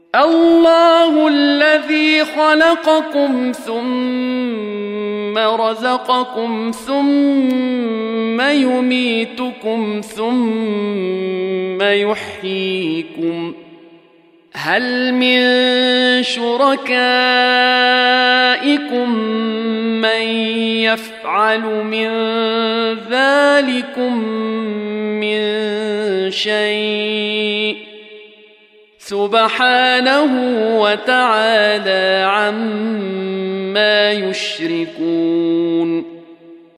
الله الذي خلقكم ثم رزقكم ثم يميتكم ثم يحييكم هل من شركائكم من يفعل من ذلكم من شيء سبحانه وتعالى عما يشركون